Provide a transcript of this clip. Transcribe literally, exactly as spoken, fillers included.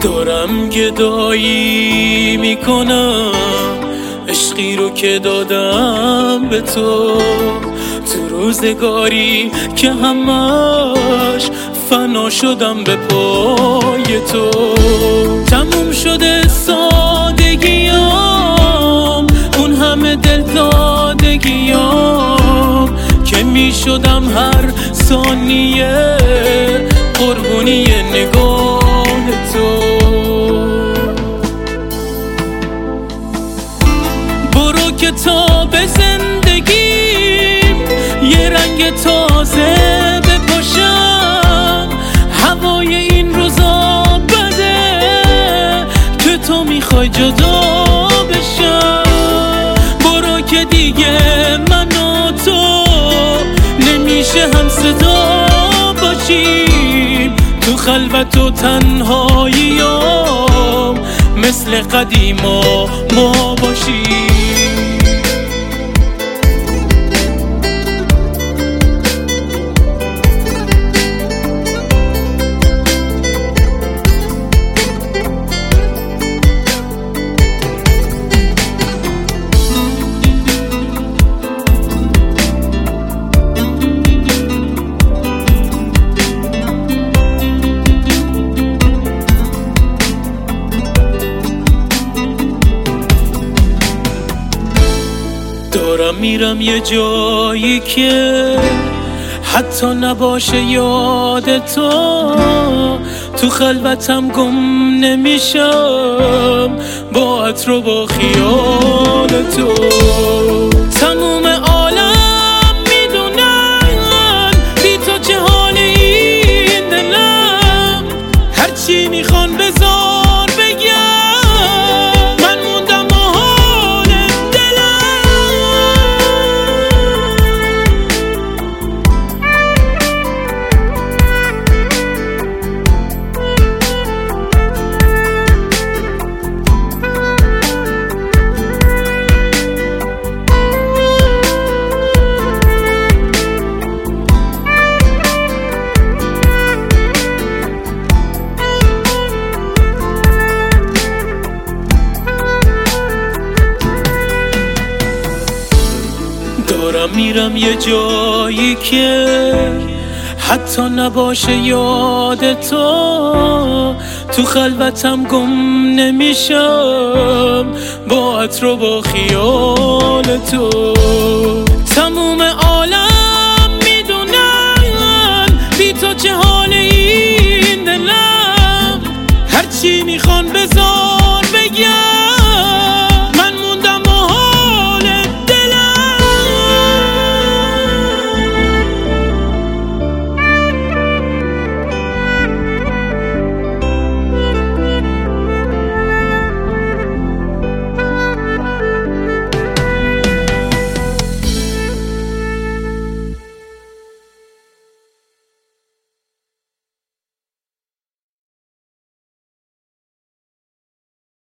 دارم گدایی میکنم عشقی رو که دادم به تو، تو روزگاری که همش فنا شدم به پای تو. تموم شده سادگیام، اون همه دل دادگیام که می شدم هر ثانیه قربونی نگاه تو. برو کتاب زندگیم یه رنگ تازه بپاشم، هوای این روزا بده که تو میخوای جدا بشم. برو که دیگه من و تو نمیشه هم صدا باشیم، تو خلوت و تنهاییام مثل قدیما ما باشیم. دارم میرم یه جایی که حتی نباشه یاد تو، تو خلوتم گم نمیشم با عطر و با خیال تو. تموم عالم میدونن بی تو چه حال این دلم، هرچی میخوان بذار بگم من موندم با حال دارم میرم یه جایی که حتی نباشه یاد تو، تو خلوتم گم نمیشم با عطر و با خیال تو. تموم